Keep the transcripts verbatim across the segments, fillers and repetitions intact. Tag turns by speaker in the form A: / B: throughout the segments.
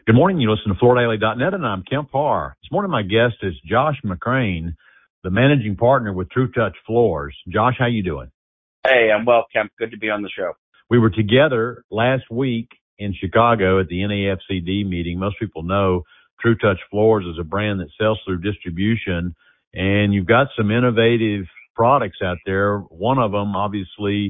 A: Good morning. You listen to Florida Daily dot net, and I'm Kemp Harr. This morning, my guest is Josh McCrane, the managing partner with TruTouch Floors. Josh, how you doing?
B: Hey, I'm well, Kemp. Good to be on the show.
A: We were together last week in Chicago at the N A F C D meeting. Most people know TruTouch Floors is a brand that sells through distribution, and you've got some innovative products out there. One of them, obviously,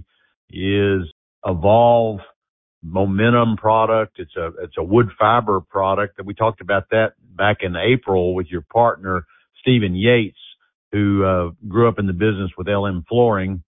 A: is Evolve Momentum product. It's a it's a wood fiber product that we talked about that back in April with your partner Stephen Yates, who uh, grew up in the business with L M Flooring.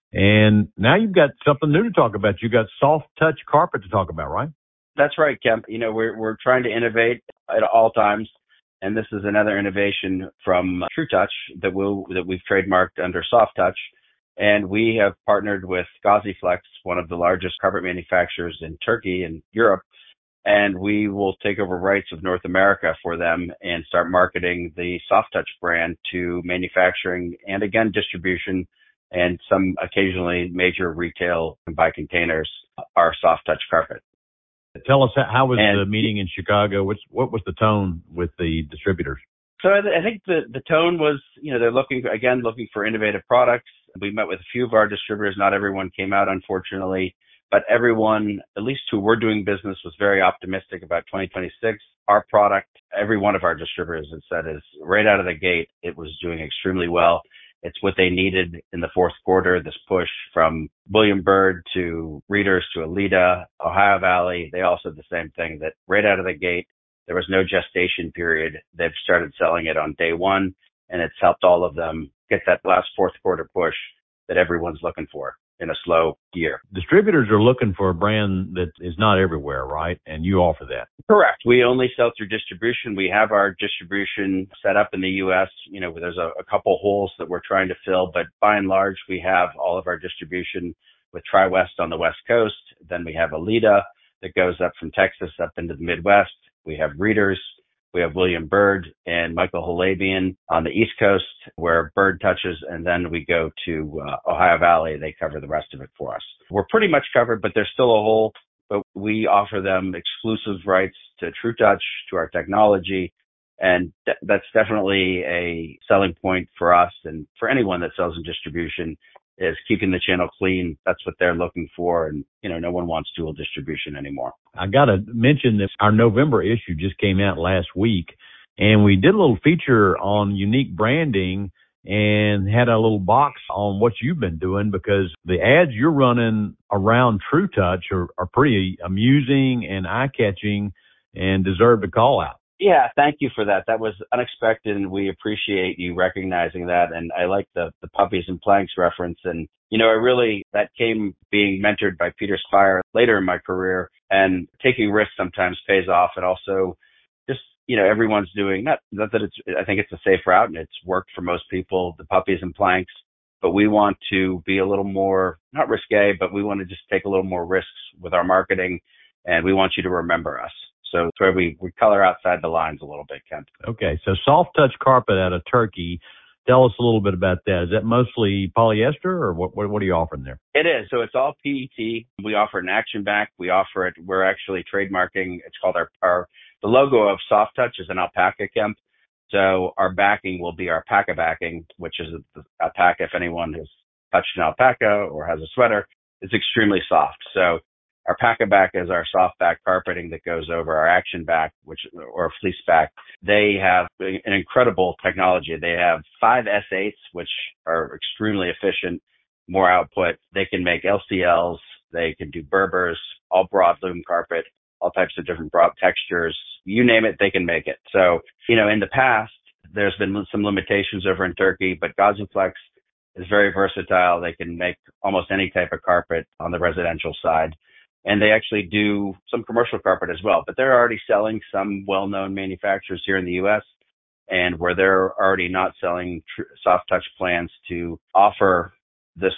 A: And now you've got something new to talk about. You've got soft touch carpet to talk about, right?
B: That's right, Kemp. You know, we're we're trying to innovate at all times, and this is another innovation from TruTouch that we'll that we've trademarked under Soft Touch. And we have partnered with GaziFlex, one of the largest carpet manufacturers in Turkey and Europe, and we will take over rights of North America for them and start marketing the Soft Touch brand to manufacturing and, again, distribution and some occasionally major retail and buy containers, our Soft Touch carpet.
A: Tell us, how was
B: and,
A: the meeting in Chicago? What's, what was the tone with the distributors?
B: So I, th- I think the, the tone was, you know, they're looking, again, looking for innovative products. We met with a few of our distributors. Not everyone came out, unfortunately, but everyone, at least who we're doing business, was very optimistic about twenty twenty-six. Our product, every one of our distributors has said, is right out of the gate, it was doing extremely well. It's what they needed in the fourth quarter, this push from William Byrd to Readers to Alida, Ohio Valley. They all said the same thing, that right out of the gate, there was no gestation period. They've started selling it on day one, and it's helped all of them get that last fourth quarter push that everyone's looking for in a slow year.
A: Distributors are looking for a brand that is not everywhere, right? And you offer that.
B: Correct. We only sell through distribution. We have our distribution set up in the U S. You know, there's a, a couple holes that we're trying to fill, but by and large, we have all of our distribution with TriWest on the West Coast. Then we have Alida that goes up from Texas up into the Midwest. We have Readers. We have William Byrd and Michael Halabian on the East Coast where Byrd touches, and then we go to uh, Ohio Valley. They cover the rest of it for us. We're pretty much covered, but there's still a hole, but we offer them exclusive rights to TruTouch, to our technology, and th- that's definitely a selling point for us and for anyone that sells in distribution, is keeping the channel clean. That's what they're looking for. And, you know, no one wants dual distribution anymore.
A: I got to mention that our November issue just came out last week, and we did a little feature on unique branding and had a little box on what you've been doing, because the ads you're running around TruTouch are, are pretty amusing and eye-catching and deserve a call out.
B: Yeah, thank you for that. That was unexpected, and we appreciate you recognizing that. And I like the, the puppies and planks reference. And, you know, I really, that came being mentored by Peter Spire later in my career, and taking risks sometimes pays off. And also just, you know, everyone's doing, not, not that it's, I think it's a safe route and it's worked for most people, the puppies and planks, but we want to be a little more, not risque, but we want to just take a little more risks with our marketing, and we want you to remember us. So it's where we, we color outside the lines a little bit, Kemp.
A: Okay, so soft touch carpet out of Turkey. Tell us a little bit about that. Is that mostly polyester, or what, what, what are you offering there?
B: It is. So it's all P E T. We offer an action back. We offer it. We're actually trademarking. It's called our, our the logo of Soft Touch is an alpaca, Kemp. So our backing will be our alpaca backing, which is the alpaca. If anyone has touched an alpaca or has a sweater, it's extremely soft. So our alpaca back is our soft back carpeting that goes over our action back, which, or fleece back. They have an incredible technology. They have five S eights, which are extremely efficient, more output. They can make L C Ls. They can do Berbers, all broad loom carpet, all types of different broad textures. You name it, they can make it. So, you know, in the past, there's been some limitations over in Turkey, but GaziFlex is very versatile. They can make almost any type of carpet on the residential side. And they actually do some commercial carpet as well, but they're already selling some well-known manufacturers here in the U S, and where they're already not selling tr- soft touch plans to offer this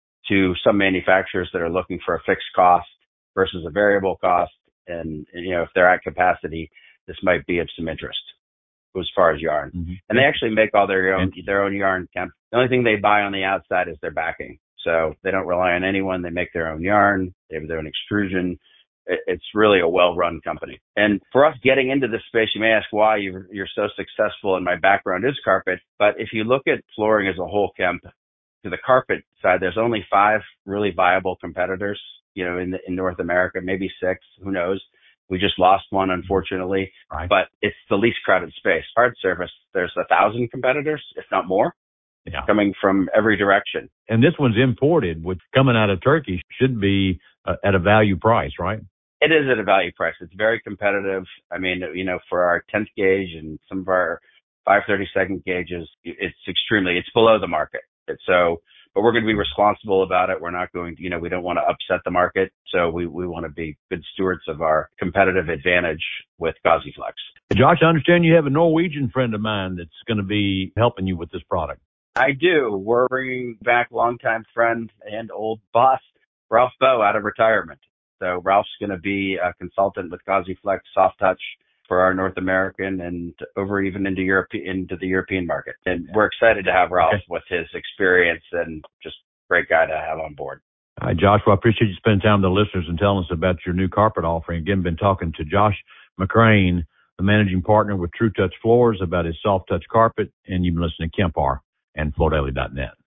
B: to some manufacturers that are looking for a fixed cost versus a variable cost. And, and you know, if they're at capacity, this might be of some interest as far as yarn. Mm-hmm. And they actually make all their own, their own yarn. The only thing they buy on the outside is their backing. So they don't rely on anyone. They make their own yarn. They have their own extrusion. it's really a well-run company. And for us getting into this space, you may ask why you're, you're so successful, and my background is carpet. But if you look at flooring as a whole, Kemp, to the carpet side, there's only five really viable competitors, you know, in, the, in North America, maybe six, who knows. We just lost one, unfortunately,
A: right.
B: But it's the least crowded space. Hard surface, there's a thousand competitors, if not more,
A: yeah.
B: coming from every direction.
A: And this one's imported, which coming out of Turkey should be uh, at a value price, right?
B: It is at a value price. It's very competitive. I mean, you know, for our tenth gauge and some of our five thirty-second gauges, it's extremely, it's below the market. It's so, but we're going to be responsible about it. We're not going to, you know, we don't want to upset the market. So we, we want to be good stewards of our competitive advantage with GauzyFlex.
A: Josh, I understand you have a Norwegian friend of mine that's going to be helping you with this product.
B: I do. We're bringing back longtime friend and old boss, Ralph Bowe, out of retirement. So Ralph's going to be a consultant with GauzyFlex Soft Touch for our North American and over even into Europe, into the European market. And we're excited to have Ralph okay. with his experience and just great guy to have on board.
A: All right, Josh, well, I appreciate you spending time with the listeners and telling us about your new carpet offering. Again, been talking to Josh McCrane, the managing partner with TrueTouch Floors, about his soft touch carpet, and you've been listening to Kemp R and Floor Daily dot net.